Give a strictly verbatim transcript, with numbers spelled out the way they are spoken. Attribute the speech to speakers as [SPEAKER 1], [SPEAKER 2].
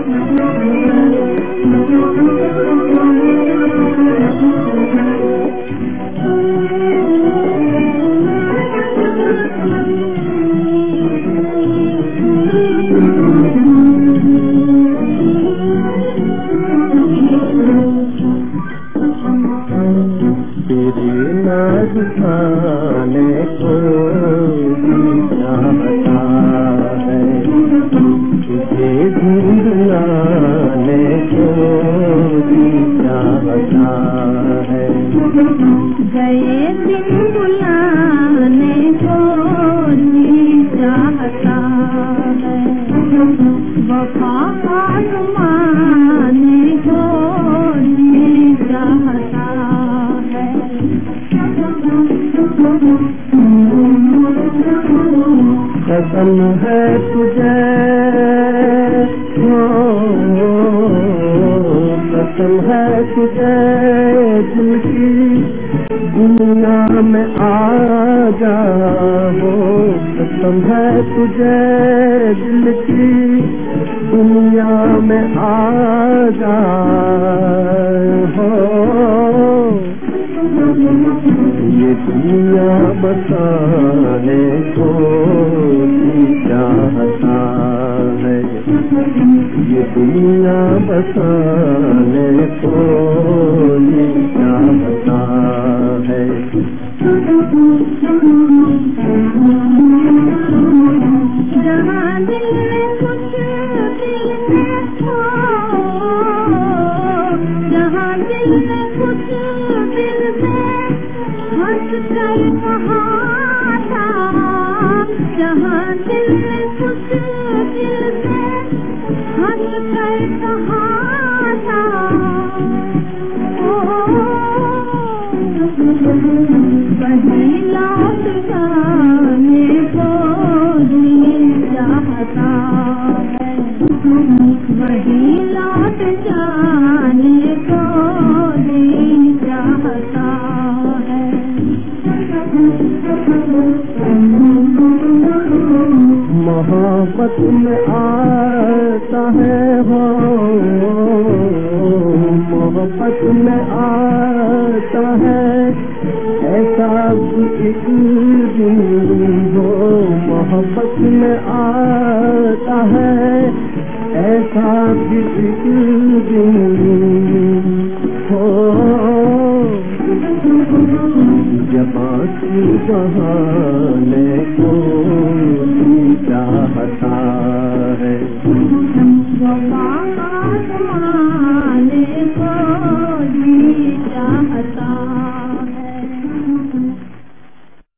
[SPEAKER 1] खाने को चाहता है, तुझे ढूंढने को चाहता है।
[SPEAKER 2] गए दिन बुलाने को चाहता है, वफा माने को चाहता है।
[SPEAKER 1] कसम है तुझे हो, कसम है तुझे दिल की दुनिया में आ जाओ, कसम है तुझे दिल की दुनिया में आ जाओ। ये दुनिया बसाने को चाहता है, ये दुनिया बसाने को चाहता है।
[SPEAKER 2] जहाँ दिल में कुछ दिल में हो, जहाँ दिल में कुछ दिल में हंस कर कहा था, जहाँ दिल में कुछ दिल में हंस कर कहा था, वही लौट जाने को दिल चाहता है, वही लौट जाने को दिल चाहता है।
[SPEAKER 1] मोहब्बत में आता है हो, मोहब्बत में आता है ऐसा एक दिन हो, मोहब्बत में आता है ऐसा एक दिन हो। जब आंसू बहाने को चाहता है,
[SPEAKER 2] वफा